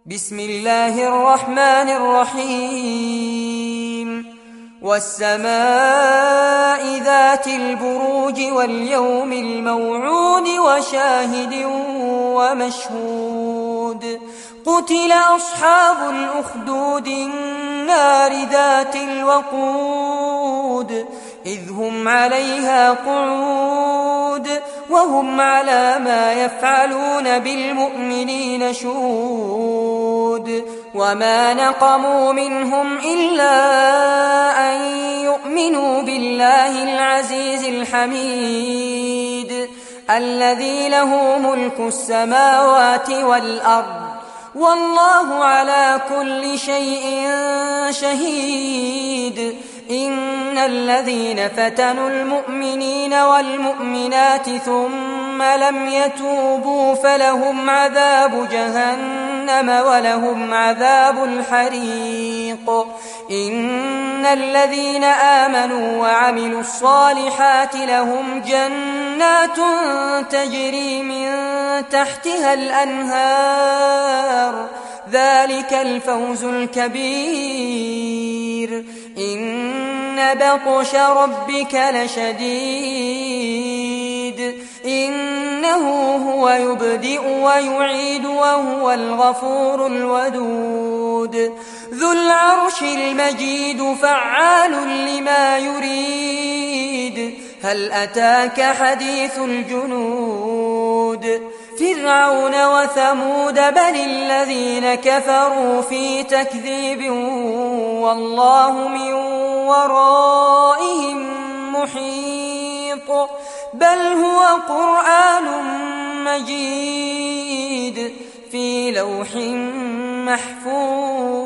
بسم الله الرحمن الرحيم والسماء ذات البروج واليوم الموعود وشاهد ومشهود قتل أصحاب الأخدود النار ذات الوقود إذ هم عليها قعود وهم على ما يفعلون بالمؤمنين شهود وما نقموا منهم إلا أن يؤمنوا بالله العزيز الحميد الذي له ملك السماوات والأرض والله على كل شيء شهيد إن الذين فتنوا المؤمنين والمؤمنات ثم لم يتوبوا فلهم عذاب جهنم ولهم عذاب الحريق إن الذين آمنوا وعملوا الصالحات لهم جنات تجري من تحتها الأنهار ذلك الفوز الكبير إن بطش ربك لشديد إنه هو يبدئ ويعيد وهو الغفور الودود ذو العرش المجيد فعال لما يريد هل أتاك حديث الجنود فرعون وثمود بل الذين كفروا في تكذيب والله من ورائهم محيط بل هو قرآن مجيد في لوح محفوظ